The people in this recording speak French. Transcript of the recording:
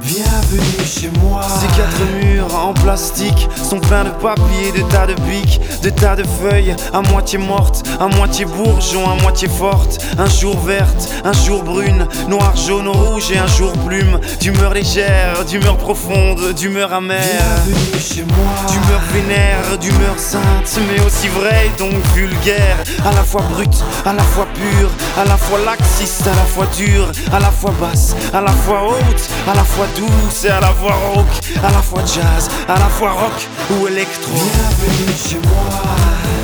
Bienvenue chez moi. Ces quatre murs en plastique sont pleins de papier, de tas de pics, de tas de feuilles, à moitié mortes, à moitié bourgeon, à moitié fortes. Un jour verte, un jour brune, noir, jaune, rouge et un jour plume. D'humeur légère, d'humeur profonde, d'humeur amère. Bienvenue chez moi. D'humeur vénère, d'humeur sainte, mais aussi vraie et donc vulgaire. À la fois brute, à la fois pure, à la fois laxiste, à la fois dure, à la fois basse, à la fois haute, à la fois douce et à la fois rauque, à la fois jazz, à la fois rock ou électro. Bienvenue chez moi.